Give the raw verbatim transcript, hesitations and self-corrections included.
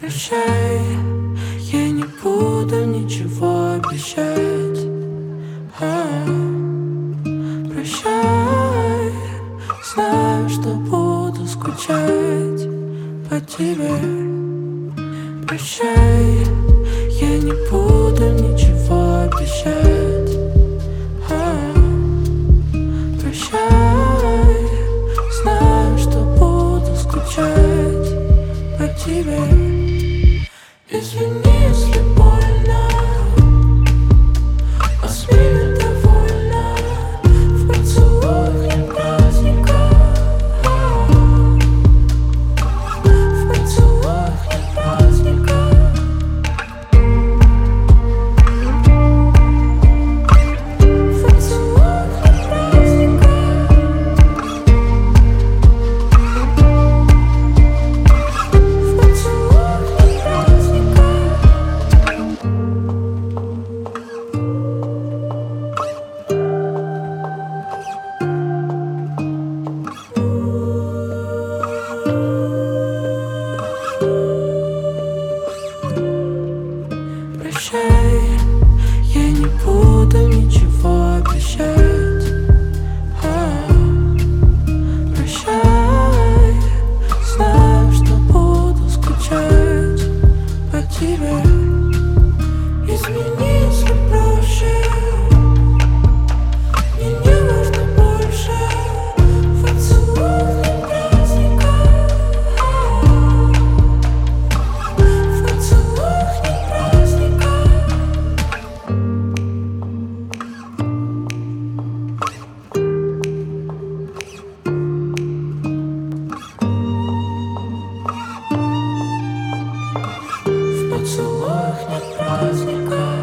Прощай, я не буду ничего обещать. а, Прощай, знаю, что буду скучать по тебе. Прощай, я не буду ничего обещать. а, Прощай, знаю, что буду скучать по тебе. Извини, если больно, возьми довольно. В поцелуях нет праздника, в поцелуях нет праздника. В поцелуях нет праздника. В поцелуях нет праздника. Прощай, я не буду ничего обещать. а, Прощай, знаю, что буду скучать по тебе. Измени, если проще, мне не важно больше. В поцелуях нет праздника, в поцелуях нет праздника. В поцелуях нет праздника.